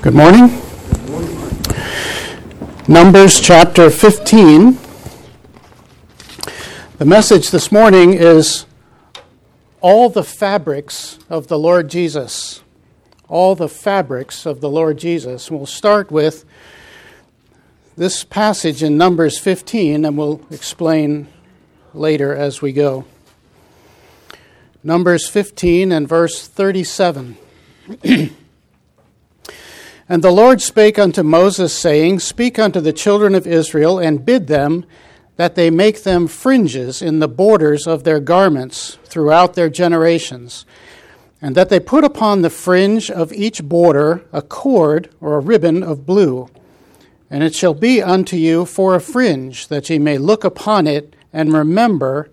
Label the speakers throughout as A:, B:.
A: Good morning. Numbers chapter 15. The message this morning is all the fabrics of the Lord Jesus. All the fabrics of the Lord Jesus. We'll start with this passage in Numbers 15, and we'll explain later as we go. Numbers 15 and verse 37. And the Lord spake unto Moses, saying, Speak unto the children of Israel, and bid them that they make them fringes in the borders of their garments throughout their generations, and that they put upon the fringe of each border a cord or a ribbon of blue. And it shall be unto you for a fringe, that ye may look upon it and remember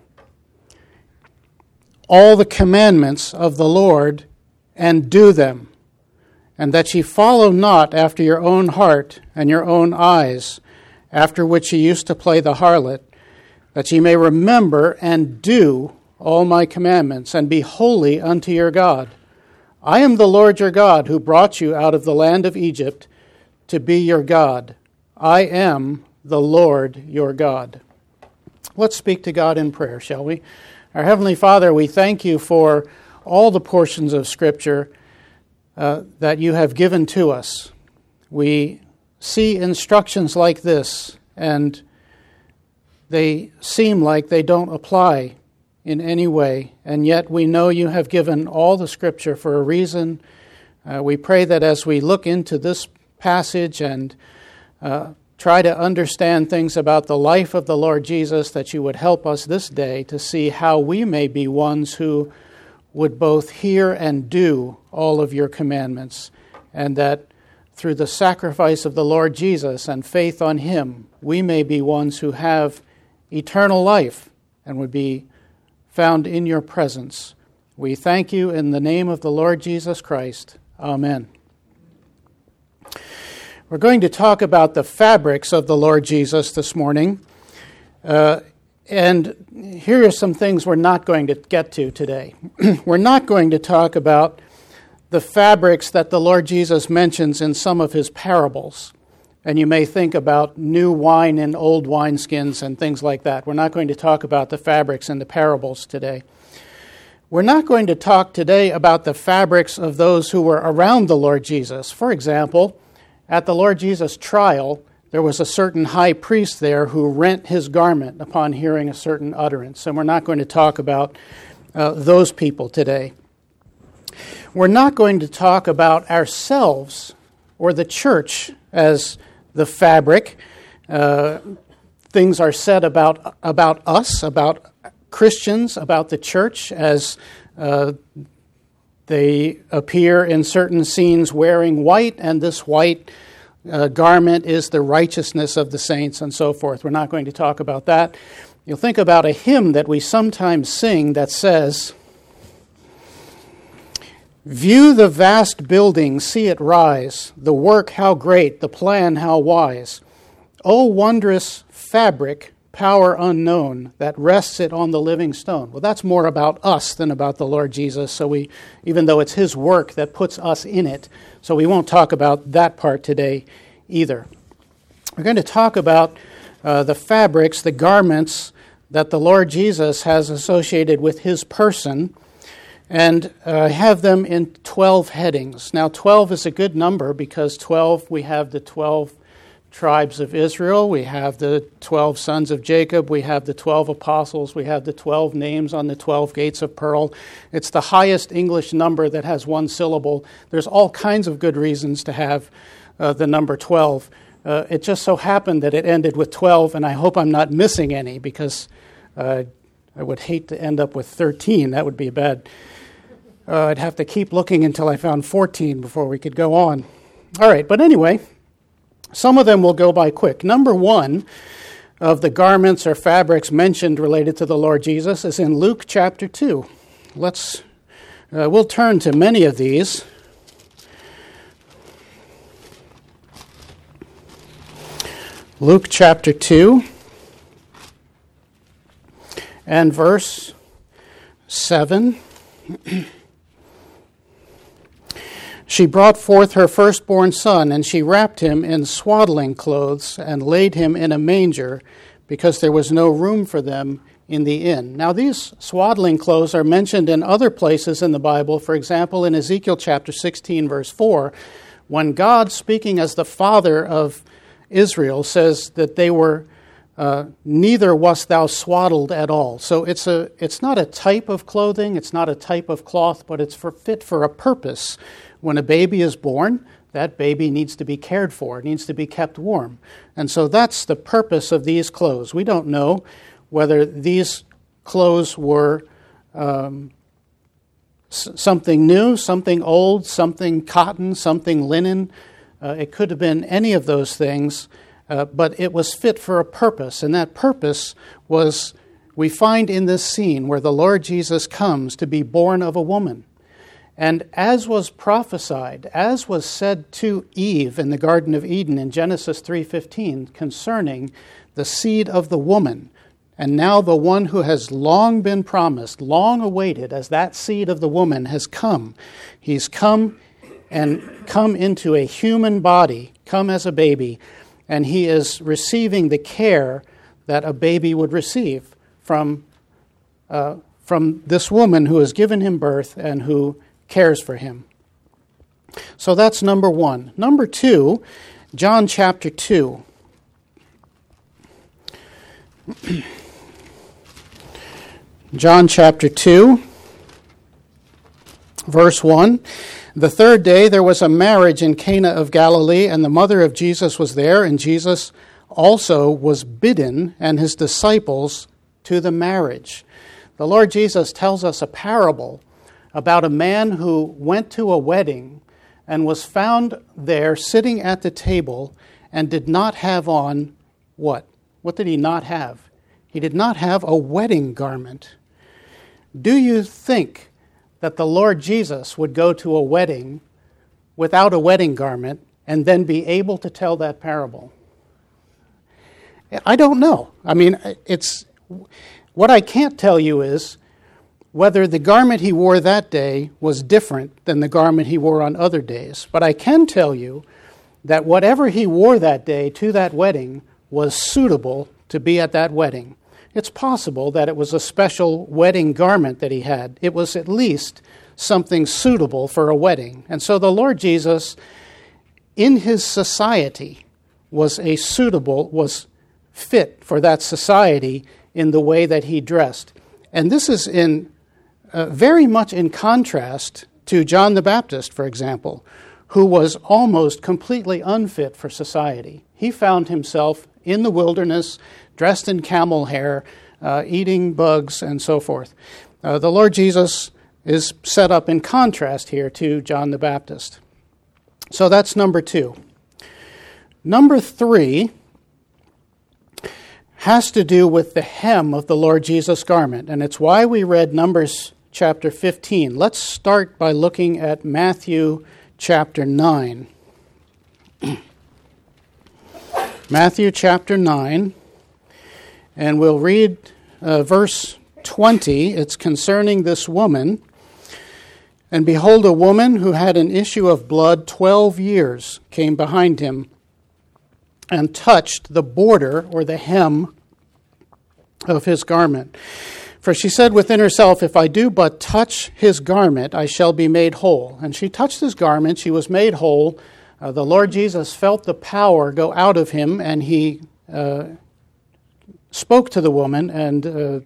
A: all the commandments of the Lord, and do them. And that ye follow not after your own heart and your own eyes, after which ye used to play the harlot, that ye may remember and do all my commandments, and be holy unto your God. I am the Lord your God, who brought you out of the land of Egypt to be your God. I am the Lord your God. Let's speak to God in prayer, shall we? Our Heavenly Father, we thank you for all the portions of Scripture that you have given to us. We see instructions like this, and they seem like they don't apply in any way, and yet we know you have given all the Scripture for a reason. We pray that as we look into this passage and try to understand things about the life of the Lord Jesus, that you would help us this day to see how we may be ones who would both hear and do all of your commandments, and that through the sacrifice of the Lord Jesus and faith on him, we may be ones who have eternal life and would be found in your presence. We thank you in the name of the Lord Jesus Christ. Amen. We're going to talk about the fabrics of the Lord Jesus this morning. And here are some things we're not going to get to today. We're not going to talk about the fabrics that the Lord Jesus mentions in some of his parables. And you may think about new wine in old wineskins and things like that. We're not going to talk about the fabrics in the parables today. We're not going to talk today about the fabrics of those who were around the Lord Jesus. For example, at the Lord Jesus' trial, there was a certain high priest there who rent his garment upon hearing a certain utterance. And we're not going to talk about those people today. We're not going to talk about ourselves or the church as the fabric. Things are said about us, about Christians, about the church as they appear in certain scenes wearing white, and this white garment is the righteousness of the saints and so forth. We're not going to talk about that. You'll think about a hymn that we sometimes sing that says, View the vast building, see it rise, the work how great, the plan how wise. O wondrous fabric, power unknown, that rests it on the living stone. Well, that's more about us than about the Lord Jesus, so even though it's his work that puts us in it, so we won't talk about that part today either. We're going to talk about the fabrics, the garments that the Lord Jesus has associated with his person, and have them in 12 headings. Now, 12 is a good number because 12, we have the 12 tribes of Israel, we have the 12 sons of Jacob, we have the 12 apostles, we have the 12 names on the 12 gates of pearl. It's the highest English number that has one syllable. There's all kinds of good reasons to have the number 12. It just so happened that it ended with 12, and I hope I'm not missing any, because I would hate to end up with 13. That would be bad. I'd have to keep looking until I found 14 before we could go on. All right, but anyway, some of them will go by quick. Number one of the garments or fabrics mentioned related to the Lord Jesus is in Luke chapter 2. We'll turn to many of these. Luke chapter 2 and verse 7. She brought forth her firstborn son, and she wrapped him in swaddling clothes and laid him in a manger, because there was no room for them in the inn. Now, these swaddling clothes are mentioned in other places in the Bible. For example, in Ezekiel chapter 16, verse 4, when God, speaking as the father of Israel, says that they were neither wast thou swaddled at all. So it's not a type of clothing, it's not a type of cloth, but it's fit for a purpose. When a baby is born, that baby needs to be cared for, it needs to be kept warm. And so that's the purpose of these clothes. We don't know whether these clothes were something new, something old, something cotton, something linen. It could have been any of those things, but it was fit for a purpose. And that purpose was, we find in this scene where the Lord Jesus comes to be born of a woman. And as was prophesied, as was said to Eve in the Garden of Eden in Genesis 3:15 concerning the seed of the woman, and now the one who has long been promised, long awaited, as that seed of the woman has come. He's come and come into a human body, come as a baby, and he is receiving the care that a baby would receive from this woman who has given him birth and who cares for him. So that's number one. Number two, John chapter 2. John chapter 2, verse 1. The third day there was a marriage in Cana of Galilee, and the mother of Jesus was there, and Jesus also was bidden, and his disciples, to the marriage. The Lord Jesus tells us a parable about a man who went to a wedding and was found there sitting at the table and did not have on what? What did he not have? He did not have a wedding garment. Do you think that the Lord Jesus would go to a wedding without a wedding garment and then be able to tell that parable? I don't know. I mean, what I can't tell you is whether the garment he wore that day was different than the garment he wore on other days. But I can tell you that whatever he wore that day to that wedding was suitable to be at that wedding. It's possible that it was a special wedding garment that he had. It was at least something suitable for a wedding. And so the Lord Jesus, in his society, was fit for that society in the way that he dressed. And this is very much in contrast to John the Baptist, for example, who was almost completely unfit for society. He found himself in the wilderness, dressed in camel hair, eating bugs, and so forth. The Lord Jesus is set up in contrast here to John the Baptist. So that's number two. Number three has to do with the hem of the Lord Jesus' garment, and it's why we read Numbers chapter 15. Let's start by looking at Matthew chapter 9. Matthew chapter 9, and we'll read verse 20. It's concerning this woman. And behold, a woman who had an issue of blood 12 years came behind him and touched the border or the hem of his garment. For she said within herself, if I do but touch his garment, I shall be made whole. And she touched his garment, she was made whole. The Lord Jesus felt the power go out of him, and he spoke to the woman, and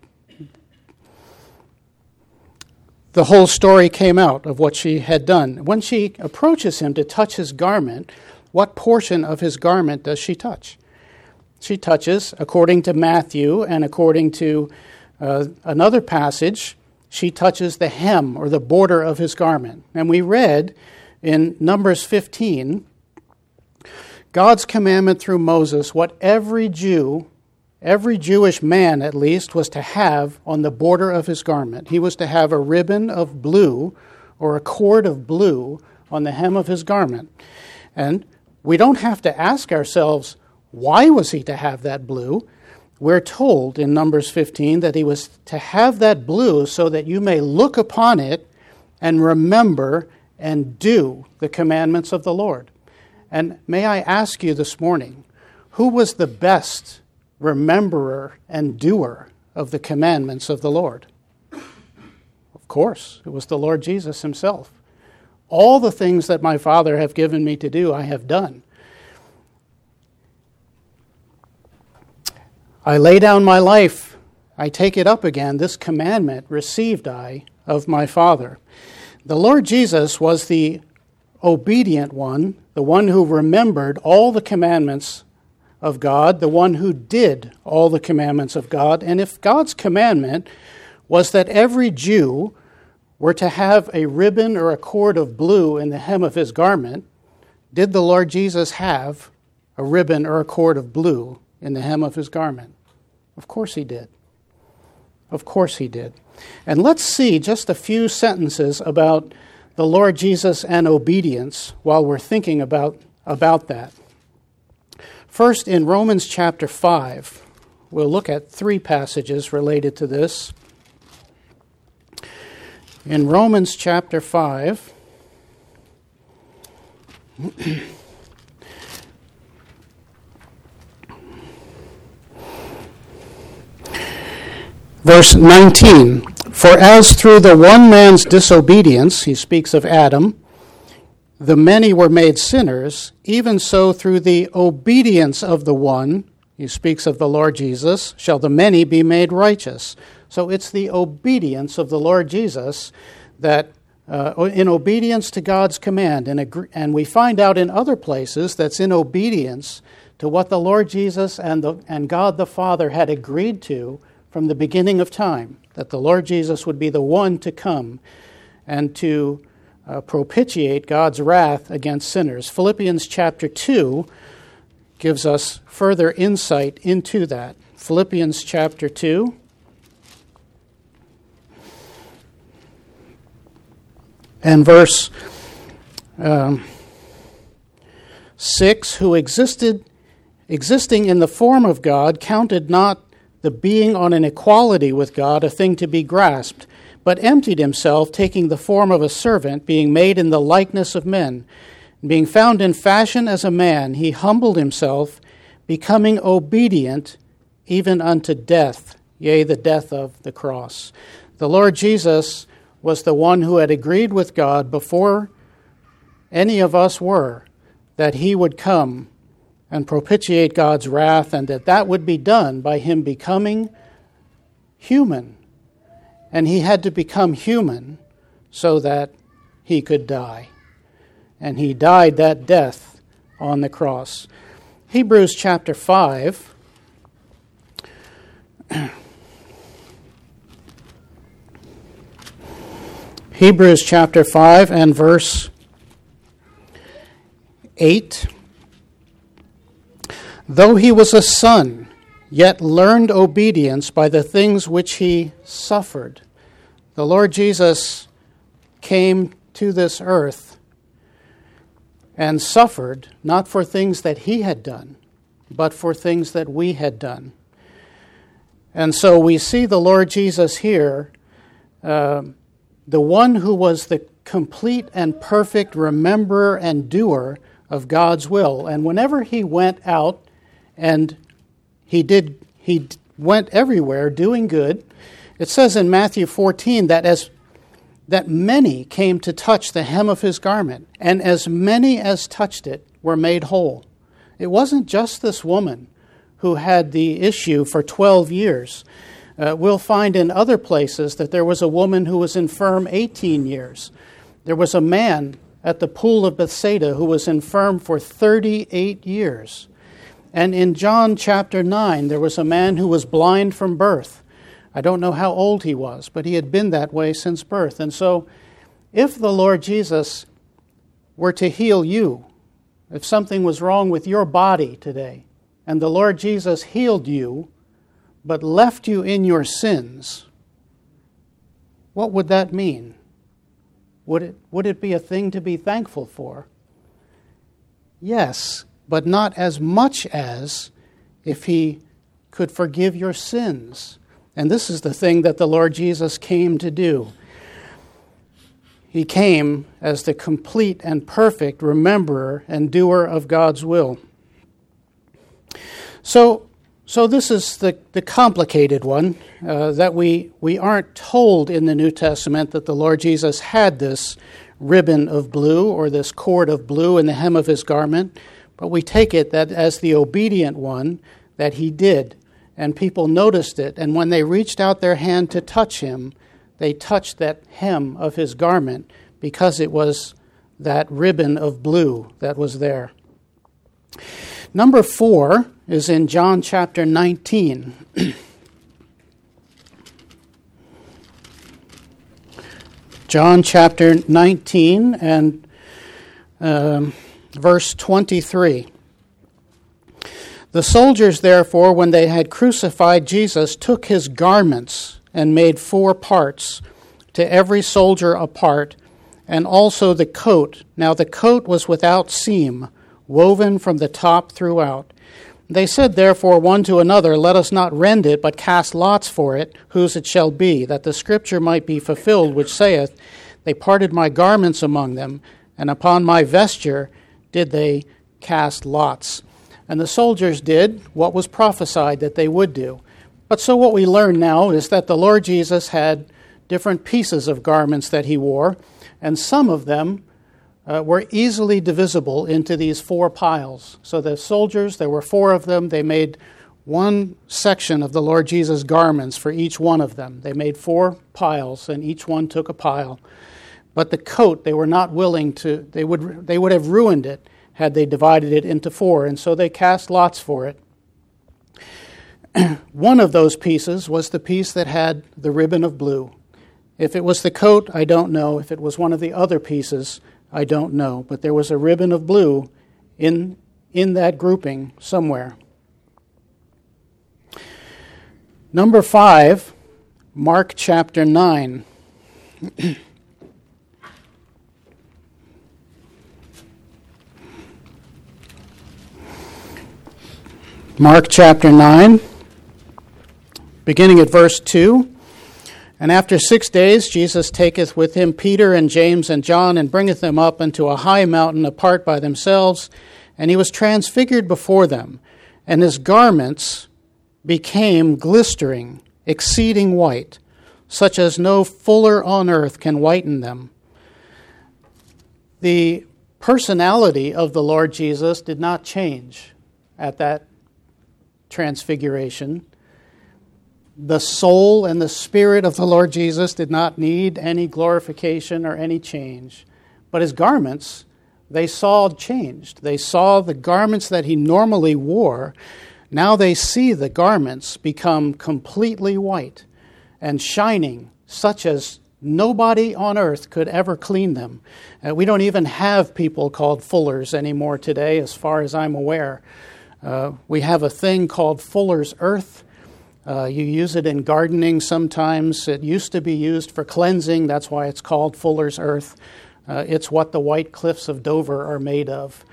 A: the whole story came out of what she had done. When she approaches him to touch his garment, what portion of his garment does she touch? She touches, according to Matthew and according to another passage, she touches the hem or the border of his garment. And we read in Numbers 15, God's commandment through Moses, what every Jew, every Jewish man at least, was to have on the border of his garment. He was to have a ribbon of blue or a cord of blue on the hem of his garment. And we don't have to ask ourselves, why was he to have that blue? We're told in Numbers 15 that he was to have that blue so that you may look upon it and remember and do the commandments of the Lord. And may I ask you this morning, who was the best rememberer and doer of the commandments of the Lord? Of course, it was the Lord Jesus himself. All the things that my Father have given me to do, I have done. I lay down my life, I take it up again. This commandment received I of my Father. The Lord Jesus was the obedient one, the one who remembered all the commandments of God, the one who did all the commandments of God. And if God's commandment was that every Jew were to have a ribbon or a cord of blue in the hem of his garment, did the Lord Jesus have a ribbon or a cord of blue in the hem of his garment? Of course he did. Of course he did. And let's see just a few sentences about the Lord Jesus and obedience while we're thinking about that. First, in Romans chapter 5, we'll look at 3 passages related to this. In Romans chapter 5, verse 19, for as through the one man's disobedience, he speaks of Adam, the many were made sinners, even so through the obedience of the one, he speaks of the Lord Jesus, shall the many be made righteous. So it's the obedience of the Lord Jesus that, in obedience to God's command, and we find out in other places that's in obedience to what the Lord Jesus and God the Father had agreed to from the beginning of time, that the Lord Jesus would be the one to come and to propitiate God's wrath against sinners. Philippians chapter 2 gives us further insight into that. Philippians chapter 2. And verse 6, who existing in the form of God, counted not the being on an equality with God a thing to be grasped, but emptied himself, taking the form of a servant, being made in the likeness of men. And being found in fashion as a man, he humbled himself, becoming obedient even unto death, yea, the death of the cross. The Lord Jesus was the one who had agreed with God before any of us were, that he would come and propitiate God's wrath, and that would be done by him becoming human. And he had to become human so that he could die. And he died that death on the cross. Hebrews chapter 5. Hebrews chapter 5 and verse 8. Though he was a son, yet learned obedience by the things which he suffered. The Lord Jesus came to this earth and suffered, not for things that he had done, but for things that we had done. And so we see the Lord Jesus here, the one who was the complete and perfect rememberer and doer of God's will. And whenever he went out, and he went everywhere doing good. It says in Matthew 14 that many came to touch the hem of his garment, and as many as touched it were made whole. It wasn't just this woman who had the issue for 12 years. We'll find in other places that there was a woman who was infirm 18 years. There was a man at the pool of Bethsaida who was infirm for 38 years. And in John chapter 9, there was a man who was blind from birth. I don't know how old he was, but he had been that way since birth. And so if the Lord Jesus were to heal you, if something was wrong with your body today, and the Lord Jesus healed you, but left you in your sins, what would that mean? Would it be a thing to be thankful for? Yes, but not as much as if he could forgive your sins. And this is the thing that the Lord Jesus came to do. He came as the complete and perfect rememberer and doer of God's will. So this is the complicated one, that we aren't told in the New Testament that the Lord Jesus had this ribbon of blue or this cord of blue in the hem of his garment, but we take it that as the obedient one that he did, and people noticed it, and when they reached out their hand to touch him, they touched that hem of his garment because it was that ribbon of blue that was there. Number 4 is in John chapter 19. John chapter 19 and verse 23. The soldiers, therefore, when they had crucified Jesus, took his garments and made 4 parts, to every soldier a part, and also the coat. Now the coat was without seam, woven from the top throughout. They said therefore one to another, Let us not rend it, but cast lots for it, whose it shall be, that the scripture might be fulfilled, which saith, They parted my garments among them, and upon my vesture did they cast lots. And the soldiers did what was prophesied that they would do. But so what we learn now is that the Lord Jesus had different pieces of garments that he wore, and some of them were easily divisible into these 4 piles. So the soldiers, there were 4 of them, they made one section of the Lord Jesus' garments for each one of them. They made 4 piles, and each one took a pile. But the coat, they were not willing to, they would have ruined it had they divided it into 4, and so they cast lots for it. One of those pieces was the piece that had the ribbon of blue. If it was the coat, I don't know. If it was one of the other pieces, I don't know. But there was a ribbon of blue in that grouping somewhere. Number 5, Mark chapter 9. Mark chapter 9, beginning at verse 2. And after 6 days Jesus taketh with him Peter and James and John, and bringeth them up unto a high mountain apart by themselves. And he was transfigured before them, and his garments became glistering, exceeding white, such as no fuller on earth can whiten them. The personality of the Lord Jesus did not change at that transfiguration. The soul and the spirit of the Lord Jesus did not need any glorification or any change. But his garments, they saw changed. They saw the garments that he normally wore. Now they see the garments become completely white and shining, such as nobody on earth could ever clean them. We don't even have people called fullers anymore today, as far as I'm aware. We have a thing called Fuller's Earth. You use it in gardening sometimes. It used to be used for cleansing. That's why it's called Fuller's Earth. It's what the White Cliffs of Dover are made of.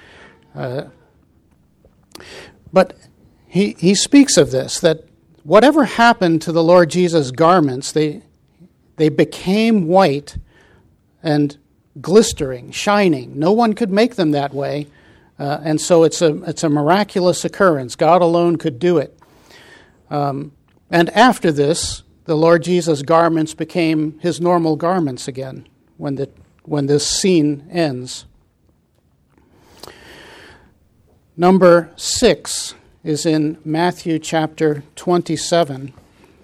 A: But he speaks of this, that whatever happened to the Lord Jesus' garments, they became white and glistering, shining. No one could make them that way. And so it's a miraculous occurrence. God alone could do it. And after this, the Lord Jesus' garments became his normal garments again when this scene ends. Number 6 is in Matthew chapter 27.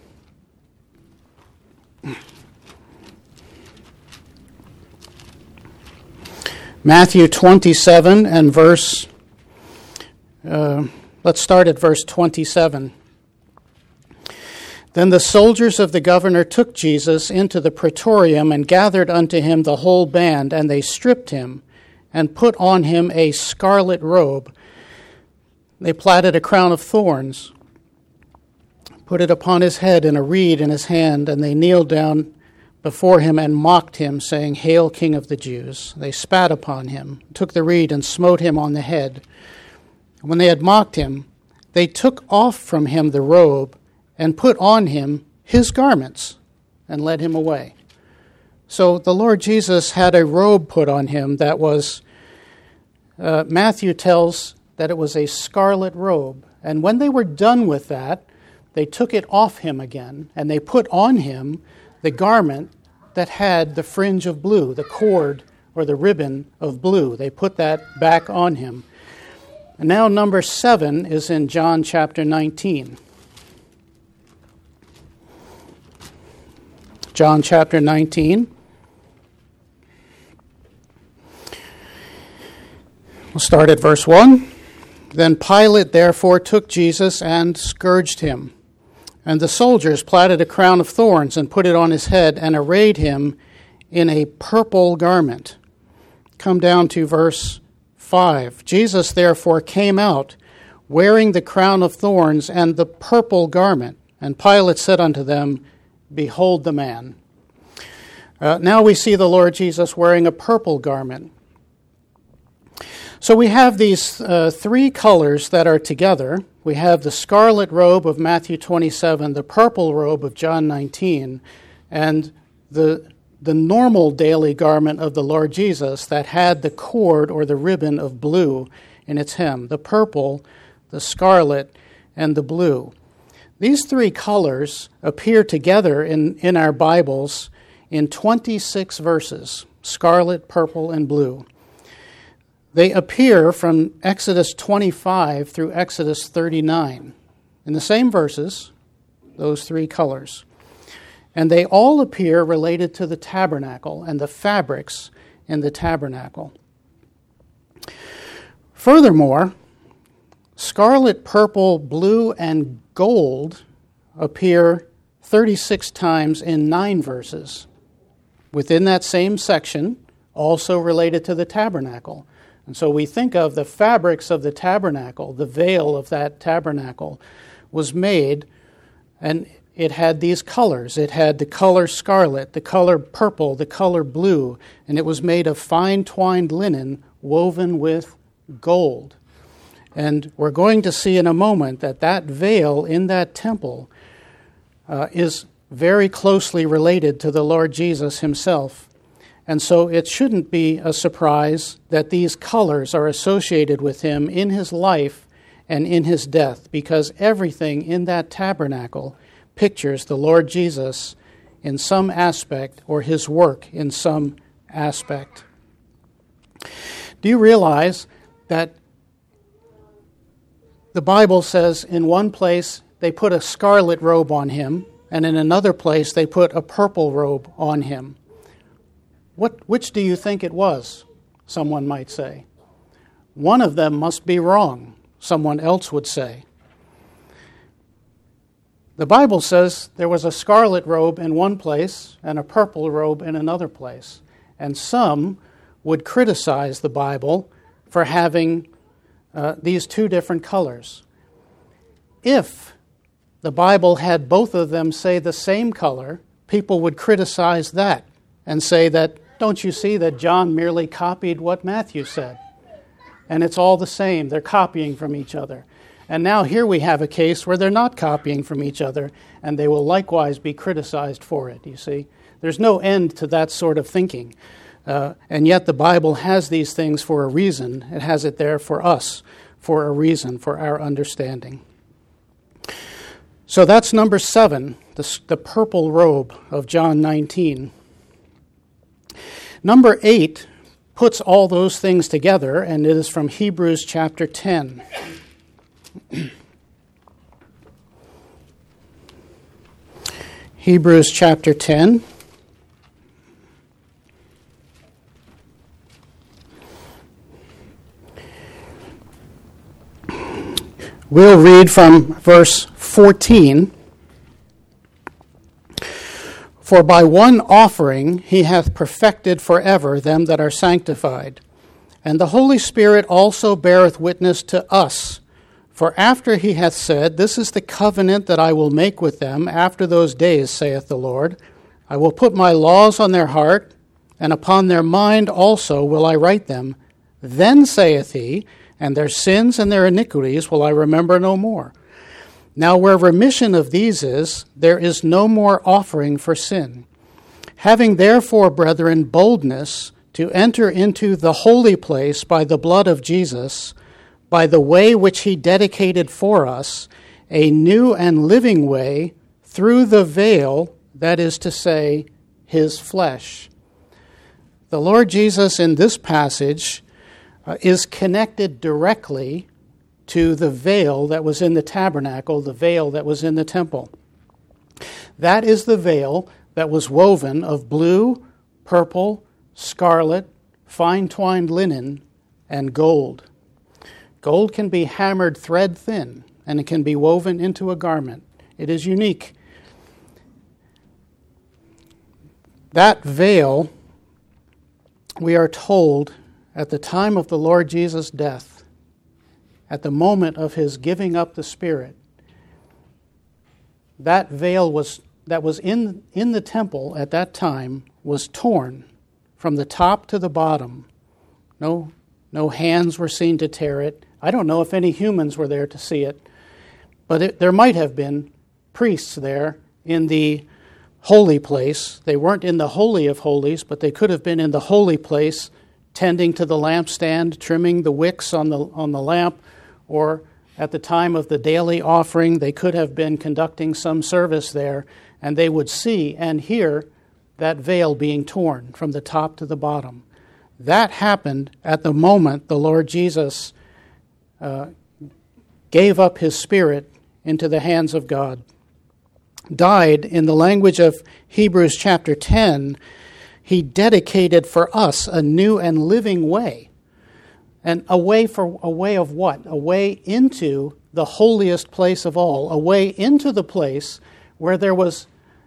A: Matthew 27 and let's start at verse 27. Then the soldiers of the governor took Jesus into the praetorium and gathered unto him the whole band, and they stripped him and put on him a scarlet robe. They platted a crown of thorns, put it upon his head, and a reed in his hand, and they kneeled down before him and mocked him, saying, Hail, King of the Jews. They spat upon him, took the reed, and smote him on the head. When they had mocked him, they took off from him the robe and put on him his garments and led him away. So the Lord Jesus had a robe put on him that was, Matthew tells that it was a scarlet robe. And when they were done with that, they took it off him again, and they put on him the garment that had the fringe of blue, the cord or the ribbon of blue. They put that back on him. And now number 7 is in John chapter 19. John chapter 19. We'll start at verse 1. Then Pilate therefore took Jesus and scourged him. And the soldiers platted a crown of thorns and put it on his head and arrayed him in a purple garment. Come down to verse 5. Jesus therefore came out, wearing the crown of thorns and the purple garment. And Pilate said unto them, Behold the man. Now we see the Lord Jesus wearing a purple garment. So we have these 3 colors that are together. We have the scarlet robe of Matthew 27, the purple robe of John 19, and the normal daily garment of the Lord Jesus that had the cord or the ribbon of blue in its hem, the purple, the scarlet, and the blue. These 3 colors appear together in our Bibles in 26 verses, scarlet, purple, and blue. They appear from Exodus 25 through Exodus 39 in the same verses, those 3 colors. And they all appear related to the tabernacle and the fabrics in the tabernacle. Furthermore, scarlet, purple, blue, and gold appear 36 times in 9 verses within that same section, also related to the tabernacle. And so we think of the fabrics of the tabernacle, the veil of that tabernacle was made, and it had these colors. It had the color scarlet, the color purple, the color blue, and it was made of fine twined linen woven with gold. And we're going to see in a moment that that veil in that temple is very closely related to the Lord Jesus himself. And so it shouldn't be a surprise that these colors are associated with him in his life and in his death, because everything in that tabernacle pictures the Lord Jesus in some aspect or his work in some aspect. Do you realize that the Bible says in one place they put a scarlet robe on him, and in another place they put a purple robe on him? Which do you think it was? Someone might say. One of them must be wrong, someone else would say. The Bible says there was a scarlet robe in one place and a purple robe in another place. And some would criticize the Bible for having these 2 different colors. If the Bible had both of them say the same color, people would criticize that and say that, don't you see that John merely copied what Matthew said? And it's all the same. They're copying from each other. And now here we have a case where they're not copying from each other, and they will likewise be criticized for it, you see. There's no end to that sort of thinking. And yet the Bible has these things for a reason. It has it there for us, for a reason, for our understanding. So that's number 7, the purple robe of John 19. Number 8 puts all those things together, and it is from Hebrews chapter 10. Hebrews chapter 10. We'll read from verse 14. For by one offering he hath perfected forever them that are sanctified. And the Holy Spirit also beareth witness to us. For after he hath said, This is the covenant that I will make with them after those days, saith the Lord. I will put my laws on their heart, and upon their mind also will I write them. Then saith he, and their sins and their iniquities will I remember no more. Now where remission of these is, there is no more offering for sin. Having therefore, brethren, boldness to enter into the holy place by the blood of Jesus, by the way which he dedicated for us, a new and living way through the veil, that is to say, his flesh. The Lord Jesus in this passage is connected directly to the veil that was in the tabernacle, the veil that was in the temple. That is the veil that was woven of blue, purple, scarlet, fine-twined linen, and gold. Gold can be hammered thread thin, and it can be woven into a garment. It is unique. That veil, we are told, at the time of the Lord Jesus' death, at the moment of his giving up the Spirit, that veil that was in the temple at that time was torn from the top to the bottom. No hands were seen to tear it. I don't know if any humans were there to see it, but there might have been priests there in the holy place. They weren't in the Holy of Holies, but they could have been in the holy place, tending to the lampstand, trimming the wicks on the lamp, or at the time of the daily offering, they could have been conducting some service there, and they would see and hear that veil being torn from the top to the bottom. That happened at the moment the Lord Jesus gave up his Spirit into the hands of God. Died, in the language of Hebrews chapter 10, he dedicated for us a new and living way. And a way of what? A way into the holiest place of all. A way into the place where there was,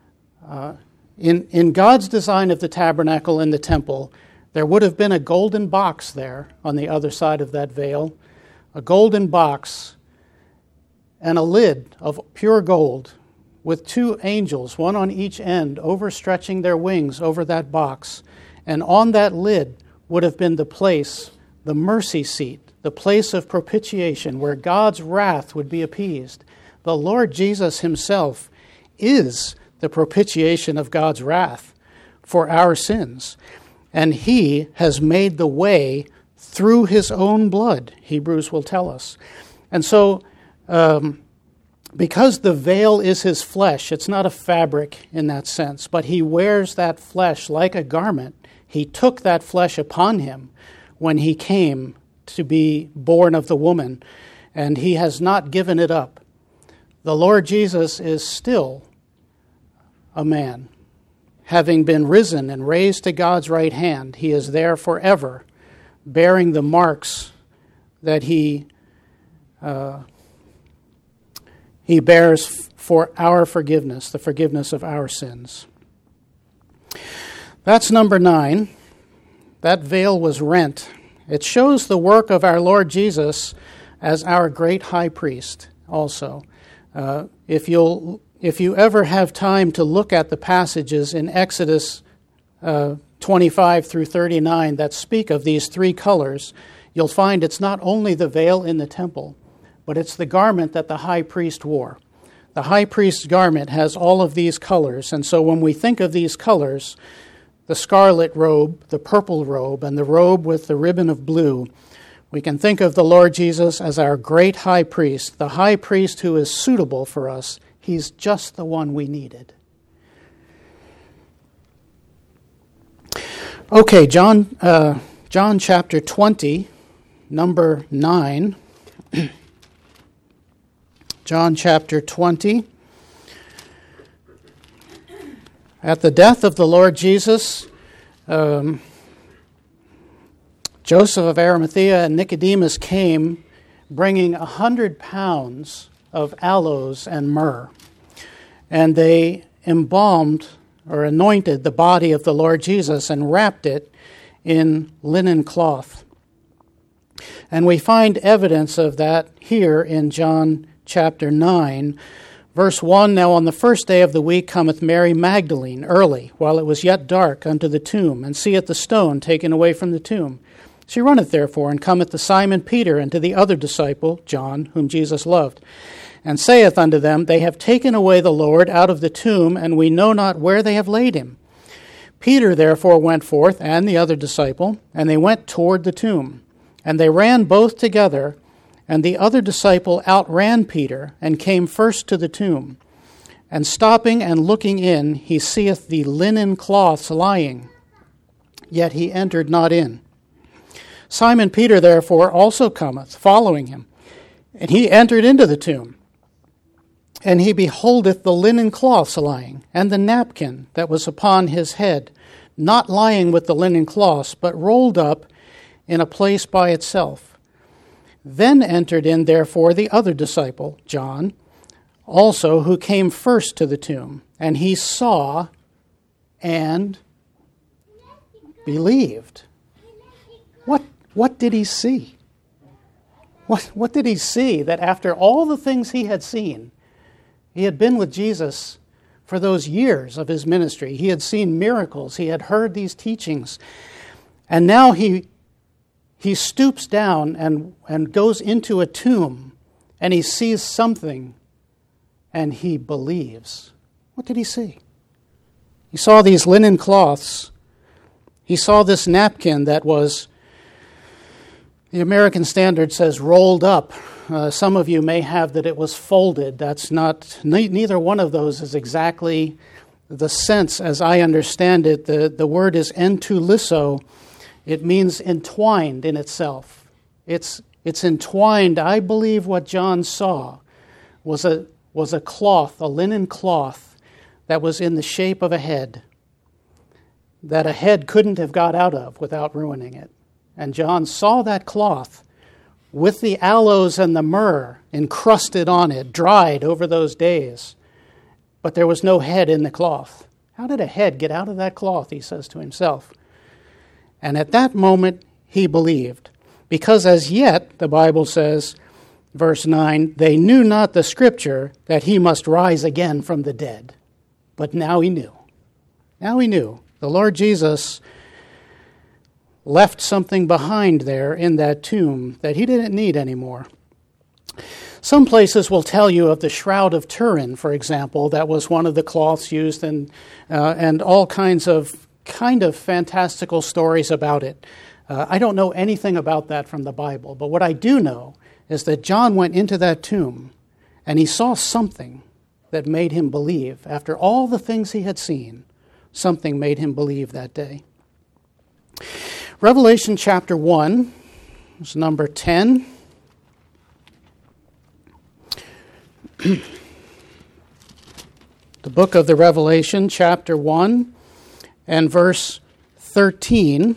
A: in God's design of the tabernacle and the temple, there would have been a golden box there on the other side of that veil. A golden box and a lid of pure gold with two angels, one on each end, overstretching their wings over that box. And on that lid would have been the place, the mercy seat, the place of propitiation where God's wrath would be appeased. The Lord Jesus himself is the propitiation of God's wrath for our sins. And he has made the way through his own blood, Hebrews will tell us. And so, because the veil is his flesh, it's not a fabric in that sense, but he wears that flesh like a garment. He took that flesh upon him when he came to be born of the woman, and he has not given it up. The Lord Jesus is still a man. Having been risen and raised to God's right hand, he is there forever, bearing the marks that he bears for our forgiveness, the forgiveness of our sins. That's number 9. That veil was rent. It shows the work of our Lord Jesus as our great high priest also. If you ever have time to look at the passages in Exodus 25 through 39 that speak of these three colors, you'll find it's not only the veil in the temple, but it's the garment that the high priest wore. The high priest's garment has all of these colors, and so when we think of these colors, the scarlet robe, the purple robe, and the robe with the ribbon of blue, we can think of the Lord Jesus as our great high priest, the high priest who is suitable for us. He's just the one we needed. Okay, John chapter 20, number 9. John chapter 20. At the death of the Lord Jesus, Joseph of Arimathea and Nicodemus came bringing 100 pounds of aloes and myrrh. And they embalmed or anointed the body of the Lord Jesus and wrapped it in linen cloth. And we find evidence of that here in John chapter 9, verse 1, Now on the first day of the week cometh Mary Magdalene early, while it was yet dark, unto the tomb, and seeth the stone taken away from the tomb. She runneth therefore, and cometh to Simon Peter, and to the other disciple, John, whom Jesus loved, and saith unto them, They have taken away the Lord out of the tomb, and we know not where they have laid him. Peter therefore went forth, and the other disciple, and they went toward the tomb. And they ran both together, and the other disciple outran Peter, and came first to the tomb. And stopping and looking in, he seeth the linen cloths lying, yet he entered not in. Simon Peter therefore also cometh, following him. And he entered into the tomb. And he beholdeth the linen cloths lying, and the napkin that was upon his head, not lying with the linen cloths, but rolled up in a place by itself. Then entered in therefore the other disciple, John, also, who came first to the tomb. And he saw and believed. What did he see? What did he see? That after all the things he had seen, he had been with Jesus for those years of his ministry. He had seen miracles. He had heard these teachings. And now he stoops down and goes into a tomb, and he sees something, and he believes. What did he see? He saw these linen cloths. He saw this napkin that was, the American Standard says, rolled up. Some of you may have that it was folded. That's not, neither one of those is exactly the sense as I understand it. The word is entuliso. It means entwined in itself. It's entwined. I believe what John saw was a cloth, a linen cloth, that was in the shape of a head, that a head couldn't have got out of without ruining it. And John saw that cloth with the aloes and the myrrh encrusted on it, dried over those days. But there was no head in the cloth. How did a head get out of that cloth, he says to himself. And at that moment, he believed. Because as yet, the Bible says, verse 9, they knew not the Scripture that he must rise again from the dead. But now he knew. Now he knew. The Lord Jesus left something behind there in that tomb that he didn't need anymore. Some places will tell you of the Shroud of Turin, for example. That was one of the cloths used, and all kinds of fantastical stories about it. I don't know anything about that from the Bible, but what I do know is that John went into that tomb and he saw something that made him believe. After all the things he had seen, something made him believe that day. Revelation chapter 1 is number 10. The book of the Revelation, chapter 1, and verse 13.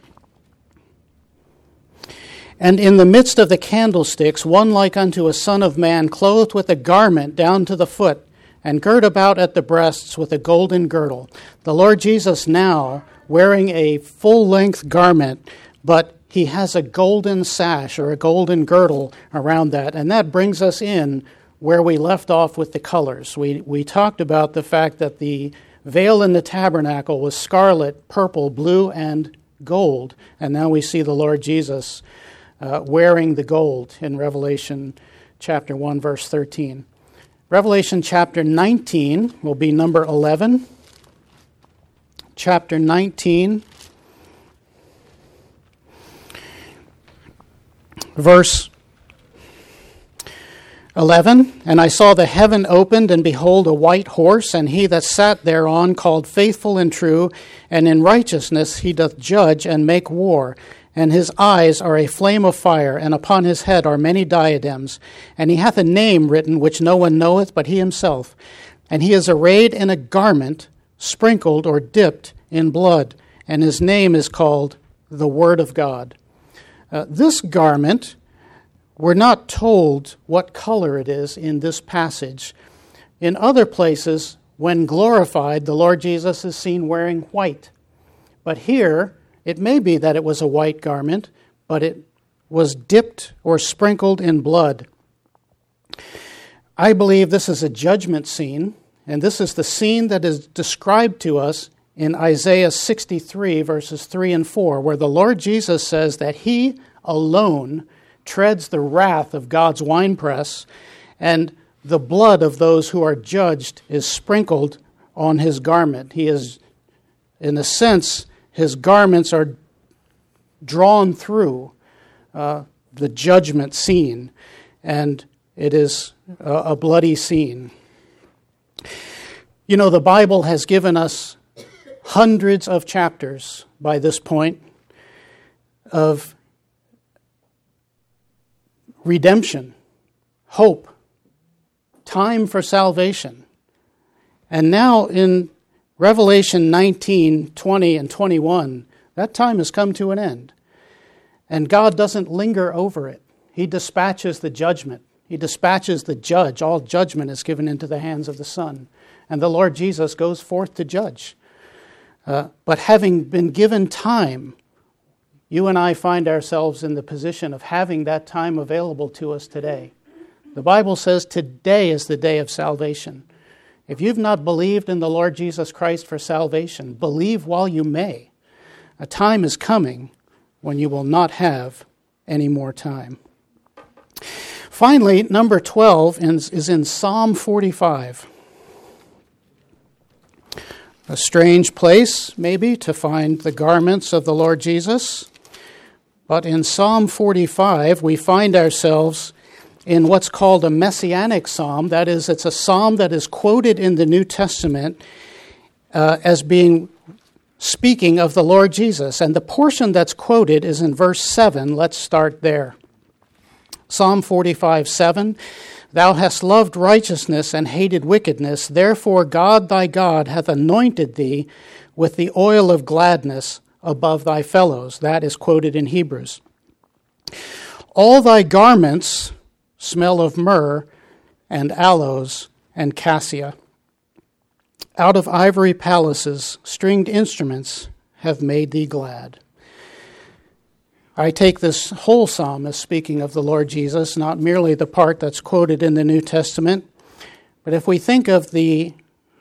A: And in the midst of the candlesticks, one like unto a son of man, clothed with a garment down to the foot, and girt about at the breasts with a golden girdle. The Lord Jesus now wearing a full-length garment, but he has a golden sash or a golden girdle around that. And that brings us in where we left off with the colors. We talked about the fact that the veil in the tabernacle was scarlet, purple, blue, and gold. And now we see the Lord Jesus wearing the gold in Revelation chapter 1, verse 13. Revelation chapter 19 will be number 11. Chapter 19, verse 11. And I saw the heaven opened, and behold, a white horse, and he that sat thereon called Faithful and True, and in righteousness he doth judge and make war. And his eyes are a flame of fire, and upon his head are many diadems. And he hath a name written which no one knoweth but he himself. And he is arrayed in a garment sprinkled or dipped in blood, and his name is called the Word of God. This garment, we're not told what color it is in this passage. In other places, when glorified, the Lord Jesus is seen wearing white. But here, it may be that it was a white garment, but it was dipped or sprinkled in blood. I believe this is a judgment scene, and this is the scene that is described to us in Isaiah 63, verses 3 and 4, where the Lord Jesus says that he alone treads the wrath of God's winepress, and the blood of those who are judged is sprinkled on his garment. He is in a sense, his garments are drawn through the judgment scene, and it is a bloody scene. You know, the Bible has given us hundreds of chapters by this point of redemption, hope, time for salvation. And now in Revelation 19, 20, and 21, that time has come to an end. And God doesn't linger over it. He dispatches the judgment. He dispatches the judge. All judgment is given into the hands of the Son. And the Lord Jesus goes forth to judge. But having been given time, you and I find ourselves in the position of having that time available to us today. The Bible says today is the day of salvation. If you've not believed in the Lord Jesus Christ for salvation, believe while you may. A time is coming when you will not have any more time. Finally, number 12 is in Psalm 45. A strange place, maybe, to find the garments of the Lord Jesus. But in Psalm 45, we find ourselves in what's called a messianic psalm. That is, it's a psalm that is quoted in the New Testament as being speaking of the Lord Jesus. And the portion that's quoted is in verse 7. Let's start there. Psalm 45, 7. Thou hast loved righteousness and hated wickedness. Therefore God thy God hath anointed thee with the oil of gladness above thy fellows. That is quoted in Hebrews. All thy garments smell of myrrh and aloes and cassia. Out of ivory palaces, stringed instruments have made thee glad. I take this whole psalm as speaking of the Lord Jesus, not merely the part that's quoted in the New Testament. But if we think of the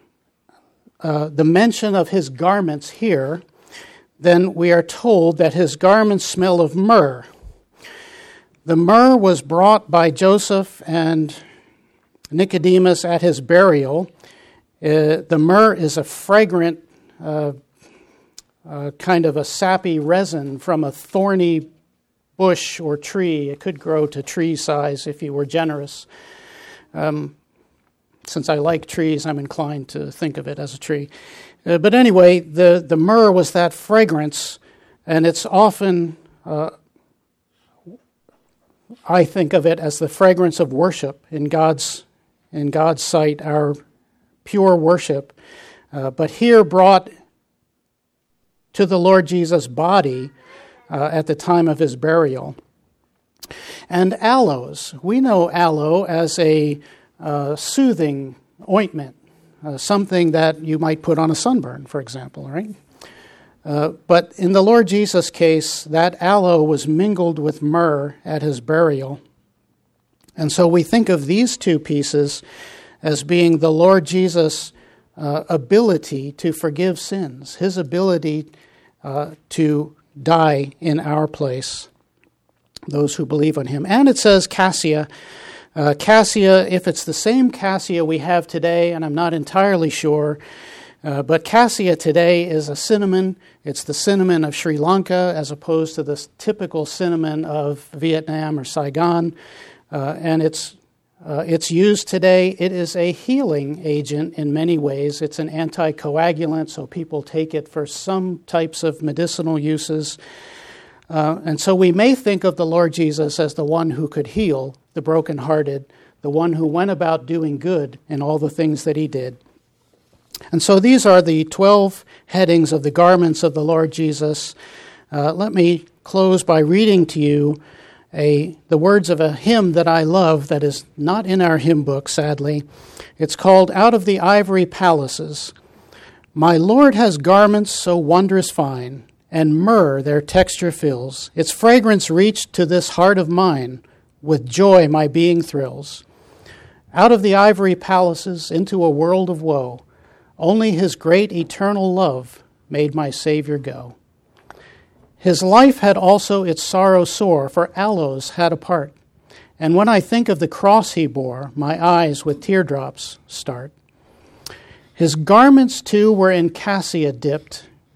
A: mention of his garments here, then we are told that his garments smell of myrrh. The myrrh was brought by Joseph and Nicodemus at his burial. The myrrh is a fragrant kind of a sappy resin from a thorny bush or tree. It could grow to tree size if you were generous. Since I like trees, I'm inclined to think of it as a tree. But anyway, the myrrh was that fragrance, and it's often, I think of it as the fragrance of worship in God's sight, our pure worship. But here brought to the Lord Jesus' body at the time of his burial. And aloes. We know aloe as a soothing ointment, something that you might put on a sunburn, for example, right? But in the Lord Jesus' case, that aloe was mingled with myrrh at his burial. And so we think of these two pieces as being the Lord Jesus' ability to forgive sins, his ability to die in our place, those who believe on him. And it says cassia. Cassia, if it's the same cassia we have today, and I'm not entirely sure, but cassia today is a cinnamon. It's the cinnamon of Sri Lanka as opposed to the typical cinnamon of Vietnam or Saigon. And it's used today. It is a healing agent in many ways. It's an anticoagulant, so people take it for some types of medicinal uses. And so we may think of the Lord Jesus as the one who could heal the brokenhearted, the one who went about doing good in all the things that he did. And so these are the 12 headings of the garments of the Lord Jesus. Let me close by reading to you the words of a hymn that I love that is not in our hymn book, sadly. It's called Out of the Ivory Palaces. My Lord has garments so wondrous fine, and myrrh their texture fills. Its fragrance reached to this heart of mine, with joy my being thrills. Out of the ivory palaces into a world of woe, only his great eternal love made my Savior go. His life had also its sorrow sore, for aloes had a part. And when I think of the cross he bore, my eyes with teardrops start. His garments too were in cassia dipped,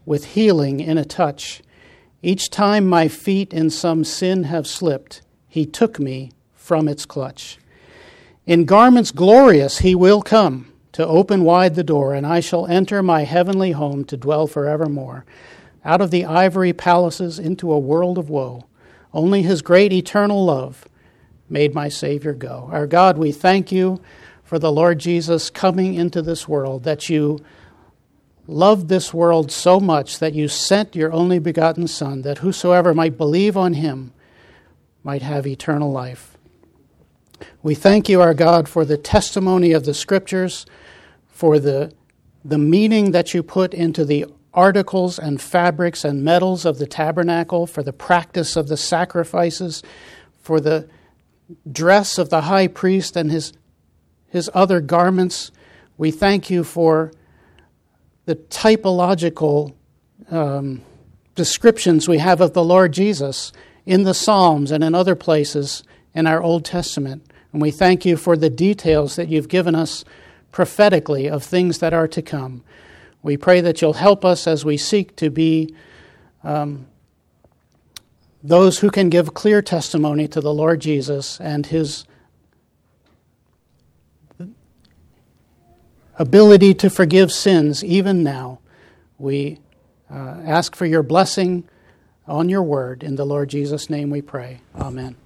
A: with healing in a touch. Each time my feet in some sin have slipped, he took me from its clutch. In garments glorious he will come to open wide the door, and I shall enter my heavenly home to dwell forevermore. Out of the ivory palaces into a world of woe, only his great eternal love made my Savior go. Our God, we thank you for the Lord Jesus coming into this world, that you loved this world so much that you sent your only begotten Son, that whosoever might believe on him might have eternal life. We thank you, our God, for the testimony of the Scriptures, for the meaning that you put into the articles and fabrics and metals of the tabernacle, for the practice of the sacrifices, for the dress of the high priest and his other garments. We thank you for the typological descriptions we have of the Lord Jesus in the Psalms and in other places in our Old Testament. And we thank you for the details that you've given us prophetically of things that are to come. We pray that you'll help us as we seek to be those who can give clear testimony to the Lord Jesus and his ability to forgive sins even now. We ask for your blessing on your word. In the Lord Jesus' name we pray. Amen.